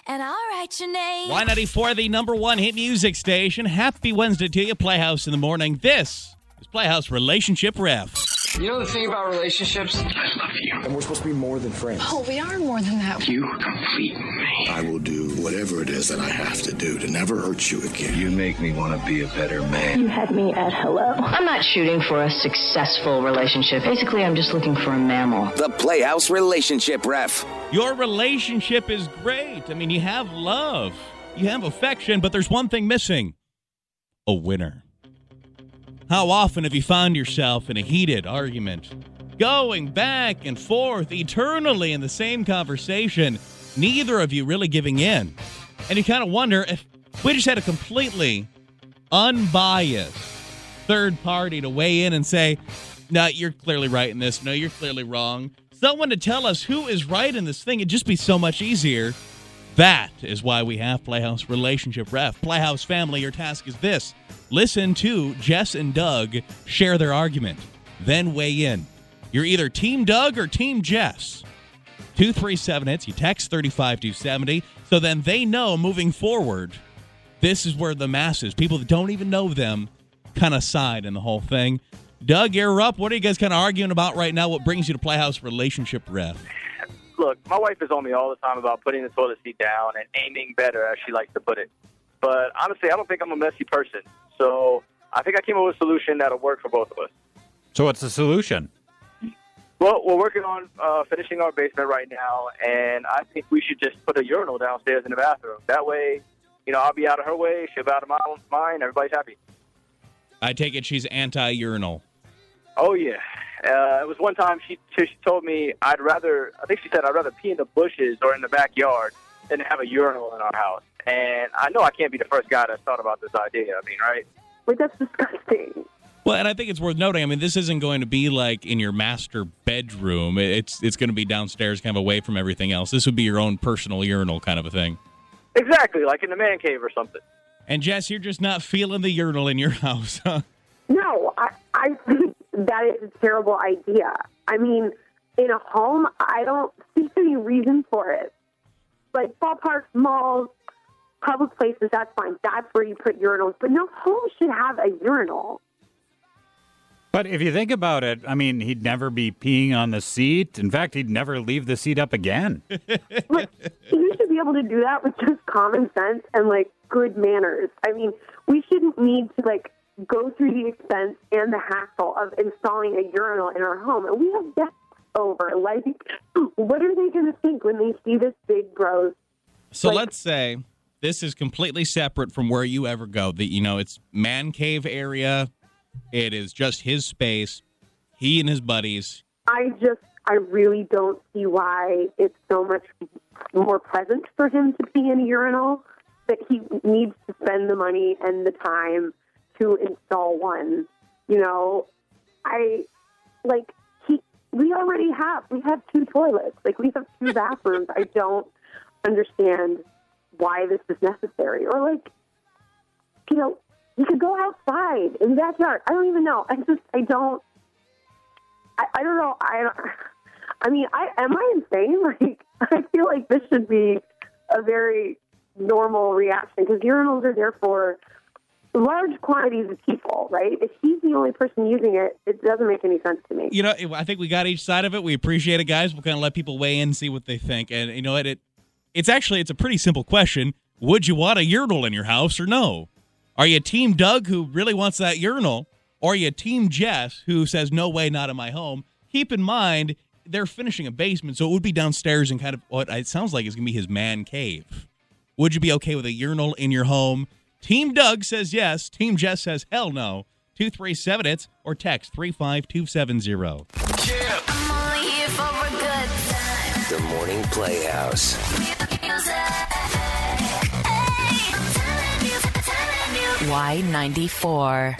And I'll write your name. Y94, the number one hit music station. Happy Wednesday to you, Playhouse in the morning. This is Playhouse Relationship Ref. You know the thing about relationships? I love you. And we're supposed to be more than friends. Oh, we are more than that. You complete me. I will do whatever it is that I have to do to never hurt you again. You make me want to be a better man. You had me at hello. I'm not shooting for a successful relationship. Basically, I'm just looking for a mammal. The Playhouse Relationship Ref. Your relationship is great. I mean, you have love, you have affection, but there's one thing missing: a winner. How often have you found yourself in a heated argument, going back and forth eternally in the same conversation, neither of you really giving in? And you kind of wonder if we just had a completely unbiased third party to weigh in and say, no, you're clearly right in this. No, you're clearly wrong. Someone to tell us who is right in this thing. It'd just be so much easier. That is why we have Playhouse Relationship Ref. Playhouse family, your task is this. Listen to Jess and Doug share their argument. Then weigh in. You're either Team Doug or Team Jess. 237-HITS. You text 35270. So then they know moving forward, this is where the masses, people that don't even know them, kind of side in the whole thing. Doug, you're up. What are you guys kind of arguing about right now? What brings you to Playhouse Relationship Ref? Look, my wife is on me all the time about putting the toilet seat down and aiming better, as she likes to put it. But honestly, I don't think I'm a messy person. So I think I came up with a solution that'll work for both of us. So what's the solution? Well, we're working on finishing our basement right now, and I think we should just put a urinal downstairs in the bathroom. That way, I'll be out of her way, she'll be out of mine, everybody's happy. I take it she's anti-urinal. Oh, yeah. It was one time she told me I'd rather pee in the bushes or in the backyard than have a urinal in our house. And I know I can't be the first guy that thought about this idea. I mean, right? Wait, that's disgusting. Well, and I think it's worth noting, I mean, this isn't going to be like in your master bedroom. It's going to be downstairs, kind of away from everything else. This would be your own personal urinal kind of a thing. Exactly, like in the man cave or something. And, Jess, you're just not feeling the urinal in your house, huh? No, I think that is a terrible idea. I mean, in a home, I don't see any reason for it. Like ballparks, malls, public places, that's fine. That's where you put urinals. But no home should have a urinal. But if you think about it, I mean, he'd never be peeing on the seat. In fact, he'd never leave the seat up again. Like, you should be able to do that with just common sense and, like, good manners. I mean, we shouldn't need to, like, go through the expense and the hassle of installing a urinal in our home. And we have guests over. Like, what are they going to think when they see this big gross? So let's say this is completely separate from where you ever go. It's man cave area. It is just his space. He and his buddies. I really don't see why it's so much more pleasant for him to be in a urinal, that he needs to spend the money and the time to install one. We have two toilets. Like, we have two bathrooms. I don't understand why this is necessary. Or, you could go outside in the backyard. I don't even know. I don't know. Am I insane? Like, I feel like this should be a very normal reaction, because urinals are there for large quantities of people, right? If he's the only person using it, it doesn't make any sense to me. I think we got each side of it. We appreciate it, guys. We'll kind of let people weigh in and see what they think. And you know what? It's a pretty simple question. Would you want a urinal in your house or no? Are you Team Doug, who really wants that urinal, or are you Team Jess, who says, no way, not in my home? Keep in mind, they're finishing a basement, so it would be downstairs in kind of what it sounds like is going to be his man cave. Would you be okay with a urinal in your home? Team Doug says yes. Team Jess says hell no. 237-HITS or text 35270. I'm only here for a good time. The Morning Playhouse. Y94.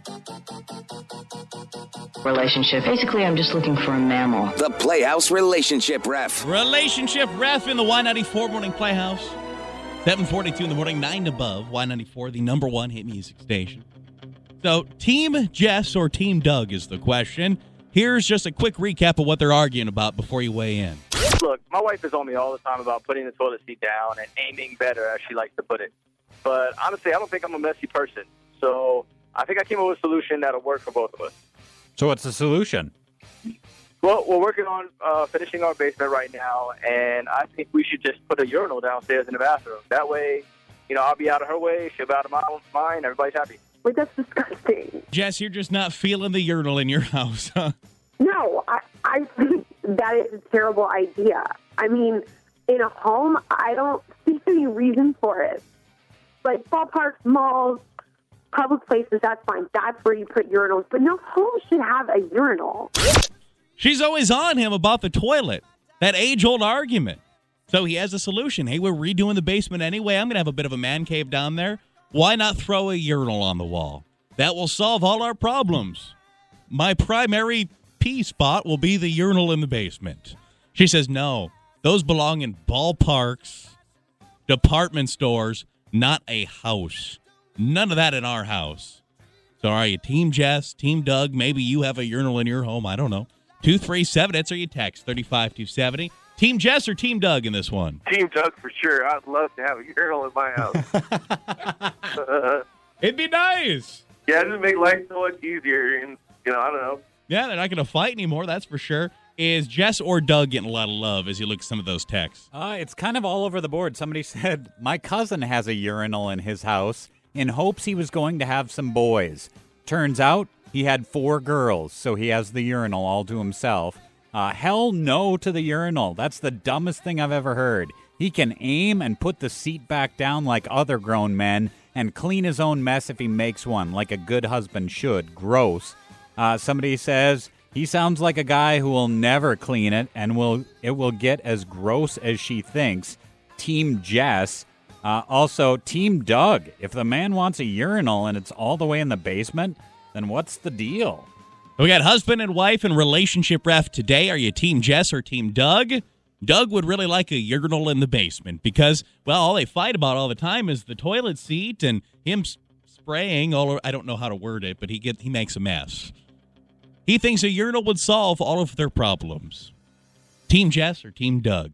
Relationship. Basically, I'm just looking for a mammal. The Playhouse Relationship Ref. Relationship Ref in the Y94 Morning Playhouse. 7:42 in the morning, 9 above. Y94, the number one hit music station. So, Team Jess or Team Doug is the question. Here's just a quick recap of what they're arguing about before you weigh in. Look, my wife is on me all the time about putting the toilet seat down and aiming better, as she likes to put it. But honestly, I don't think I'm a messy person. So I think I came up with a solution that'll work for both of us. So what's the solution? Well, we're working on finishing our basement right now, and I think we should just put a urinal downstairs in the bathroom. That way, I'll be out of her way, she'll be out of mine, everybody's happy. Wait, that's disgusting. Jess, you're just not feeling the urinal in your house, huh? No, I think that is a terrible idea. I mean, in a home, I don't see any reason for it. Like ballparks, malls, public places, that's fine. That's where you put urinals. But no home should have a urinal. She's always on him about the toilet. That age-old argument. So he has a solution. Hey, we're redoing the basement anyway. I'm going to have a bit of a man cave down there. Why not throw a urinal on the wall? That will solve all our problems. My primary pee spot will be the urinal in the basement. She says, no, those belong in ballparks, department stores, not a house. None of that in our house. So are you Team Jess, Team Doug? Maybe you have a urinal in your home. I don't know. 237, answer your text, 35270. Team Jess or Team Doug in this one? Team Doug for sure. I'd love to have a urinal in my house. It'd be nice. Yeah, it'd make life so much easier. And, I don't know. Yeah, they're not going to fight anymore, that's for sure. Is Jess or Doug getting a lot of love as you look at some of those texts? It's kind of all over the board. Somebody said, my cousin has a urinal in his house in hopes he was going to have some boys. Turns out he had 4 girls, so he has the urinal all to himself. Hell no to the urinal. That's the dumbest thing I've ever heard. He can aim and put the seat back down like other grown men and clean his own mess if he makes one, like a good husband should. Gross. Somebody says he sounds like a guy who will never clean it and it will get as gross as she thinks. Team Jess. Also, Team Doug. If the man wants a urinal and it's all the way in the basement, then what's the deal? We got husband and wife and relationship ref today. Are you Team Jess or Team Doug? Doug would really like a urinal in the basement because, well, all they fight about all the time is the toilet seat and him spraying all over. I don't know how to word it, but he makes a mess. He thinks a urinal would solve all of their problems. Team Jess or Team Doug?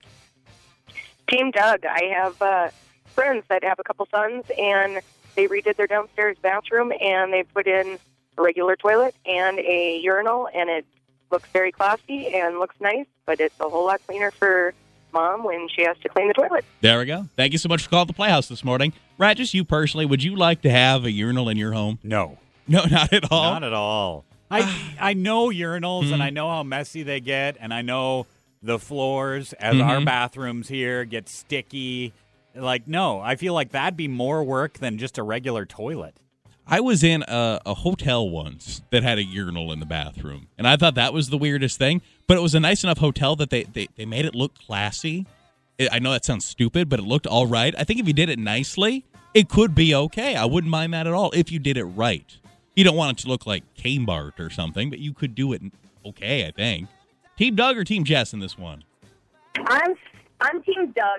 Team Doug. I have friends that have a couple sons, and they redid their downstairs bathroom, and they put in a regular toilet and a urinal, and it looks very classy and looks nice, but it's a whole lot cleaner for Mom when she has to clean the toilet. There we go. Thank you so much for calling the Playhouse this morning. Rat, just you personally, would you like to have a urinal in your home? No. No, not at all? Not at all. I know urinals, and I know how messy they get, and I know the floors, as our bathrooms here, get sticky. Like, no, I feel like that'd be more work than just a regular toilet. I was in a hotel once that had a urinal in the bathroom, and I thought that was the weirdest thing, but it was a nice enough hotel that they made it look classy. I know that sounds stupid, but it looked all right. I think if you did it nicely, it could be okay. I wouldn't mind that at all if you did it right. You don't want it to look like Kmart or something, but you could do it okay, I think. Team Doug or Team Jess in this one? I'm Team Doug.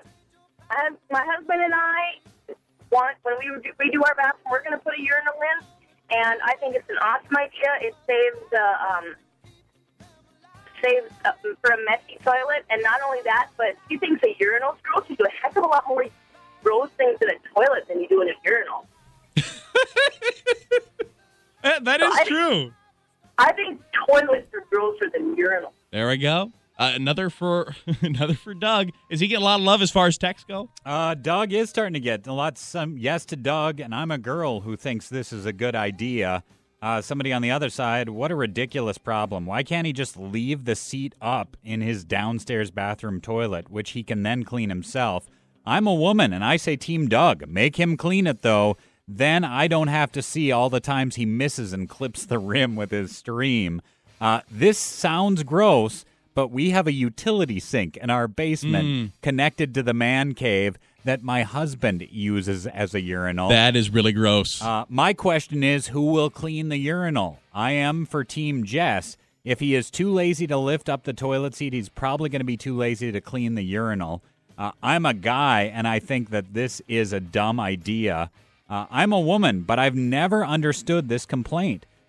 My husband and I want, when we redo our bathroom, we're going to put a urinal in, and I think it's an awesome idea. It saves for a messy toilet, and not only that, but he thinks a urinal's gross. You do a heck of a lot more gross things in a toilet than you do in a urinal. That is true. I think toilets are grosser than urinals. There we go. Another for Doug. Is he getting a lot of love as far as texts go? Doug is starting to get a lot. Some yes to Doug, and I'm a girl who thinks this is a good idea. Somebody on the other side, what a ridiculous problem. Why can't he just leave the seat up in his downstairs bathroom toilet, which he can then clean himself? I'm a woman, and I say Team Doug. Make him clean it, though. Then I don't have to see all the times he misses and clips the rim with his stream. This sounds gross, but we have a utility sink in our basement connected to the man cave that my husband uses as a urinal. That is really gross. My question is, who will clean the urinal? I am for Team Jess. If he is too lazy to lift up the toilet seat, he's probably going to be too lazy to clean the urinal. I'm a guy, and I think that this is a dumb idea. I'm a woman, but I've never understood this complaint.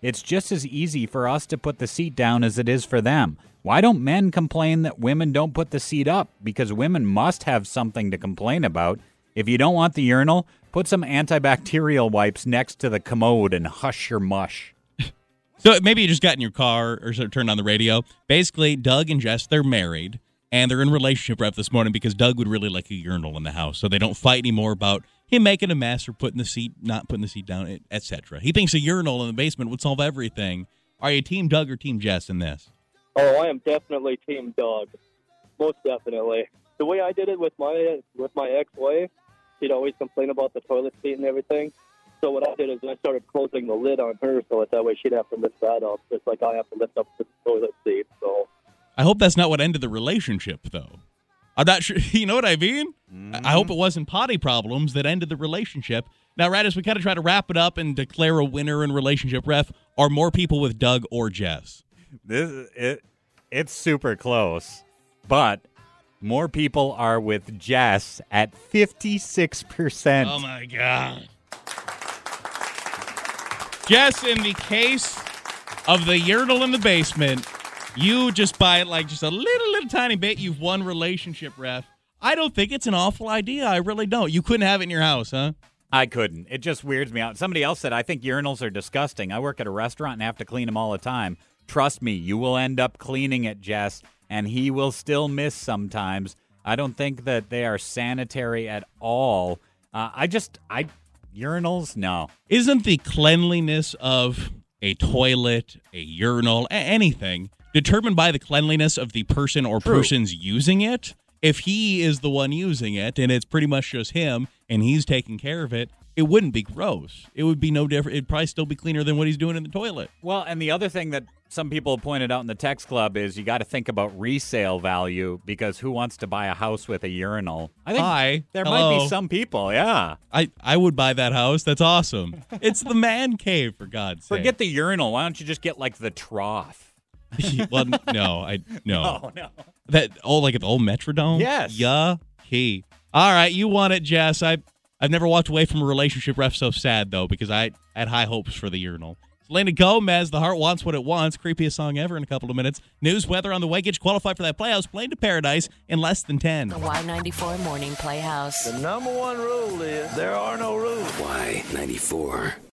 It's just as easy for us to put the seat down as it is for them. Why don't men complain that women don't put the seat up? Because women must have something to complain about. If you don't want the urinal, put some antibacterial wipes next to the commode and hush your mush. So maybe you just got in your car or turned on the radio. Basically, Doug and Jess, they're married, and they're in relationship rep this morning because Doug would really like a urinal in the house, so they don't fight anymore about him making a mess or not putting the seat down, etc. He thinks a urinal in the basement would solve everything. Are you Team Doug or Team Jess in this? Oh, I am definitely Team Doug. Most definitely. The way I did it with my ex-wife, she'd always complain about the toilet seat and everything. So what I did is I started closing the lid on her so that way she'd have to lift that up, just like I have to lift up the toilet seat. So I hope that's not what ended the relationship, though. I'm not sure. You know what I mean? I hope it wasn't potty problems that ended the relationship. Now, Radis, we kind of try to wrap it up and declare a winner in relationship ref. Are more people with Doug or Jess? It's super close, but more people are with Jess at 56%. Oh, my God. Jess, in the case of the urinal in the basement, you just by just a little tiny bit, you've won relationship ref. I don't think it's an awful idea. I really don't. You couldn't have it in your house, huh? I couldn't. It just weirds me out. Somebody else said, I think urinals are disgusting. I work at a restaurant and have to clean them all the time. Trust me, you will end up cleaning it, Jess, and he will still miss sometimes. I don't think that they are sanitary at all. Urinals, no. Isn't the cleanliness of a toilet, a urinal, anything determined by the cleanliness of the person or persons using it? If he is the one using it and it's pretty much just him and he's taking care of it, it wouldn't be gross. It would be no different. It'd probably still be cleaner than what he's doing in the toilet. Well, and the other thing that some people pointed out in the text club is you got to think about resale value, because who wants to buy a house with a urinal? I think there might be some people, yeah. I would buy that house. That's awesome. It's the man cave, for God's sake. Forget the urinal. Why don't you just get the trough? Well, no. No. That like at the old Metrodome? Yes. Yucky. All right, you won it, Jess. I've never walked away from a relationship ref so sad, though, because I had high hopes for the urinal. Selena Gomez, The Heart Wants What It Wants. Creepiest song ever in a couple of minutes. News, weather on the way. Get you qualified for that Playhouse. Plane to Paradise in less than 10. The Y94 Morning Playhouse. The number one rule is there are no rules. Y94.